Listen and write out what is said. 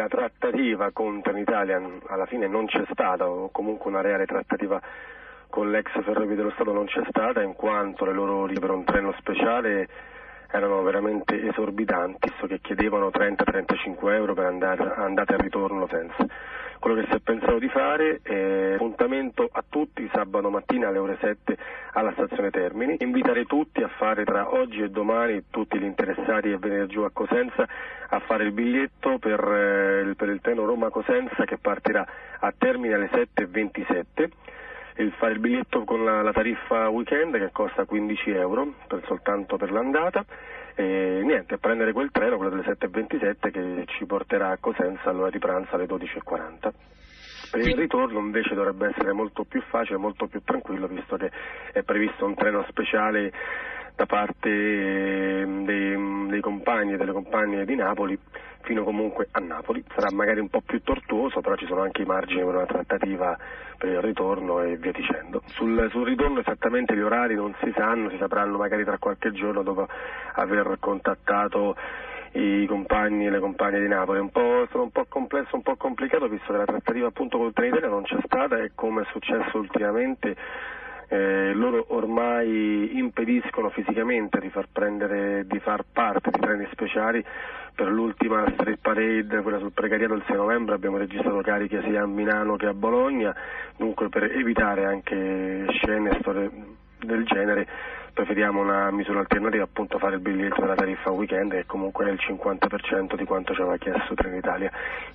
la trattativa con Trenitalia alla fine non c'è stata, o comunque una reale trattativa con l'ex Ferrovie dello Stato non c'è stata, in quanto le loro per un treno speciale erano veramente esorbitanti, visto che chiedevano 30-35 euro per andata e ritorno senza. Quello che si è pensato di fare è appuntamento a tutti sabato mattina alle ore 7 alla stazione Termini. Invitare tutti a fare tra oggi e domani, tutti gli interessati a venire giù a Cosenza a fare il biglietto per il treno Roma-Cosenza che partirà a Termini alle 7:27. Fare il biglietto con la tariffa weekend che costa 15 euro soltanto per l'andata e niente, prendere quel treno, quello delle 7:27 che ci porterà a Cosenza all'ora di pranzo alle 12:40. Per il ritorno invece dovrebbe essere molto più facile, molto più tranquillo, visto che è previsto un treno speciale da parte dei compagni e delle compagne di Napoli fino comunque a Napoli. Sarà magari un po' più tortuoso, però ci sono anche i margini per una trattativa per il ritorno e via dicendo. Sul ritorno esattamente gli orari non si sanno, si sapranno magari tra qualche giorno dopo aver contattato i compagni e le compagne di Napoli. Sono un po' complesso, un po' complicato, visto che la trattativa appunto con il Trenitalia non c'è stata e come è successo ultimamente loro ormai impediscono fisicamente di far parte di treni speciali. Per l'ultima Street Parade, quella sul Precariato il 6 novembre, abbiamo registrato cariche sia a Milano che a Bologna, dunque per evitare anche scene e storie del genere preferiamo una misura alternativa, appunto fare il biglietto della tariffa weekend che comunque è il 50% di quanto ci aveva chiesto Trenitalia.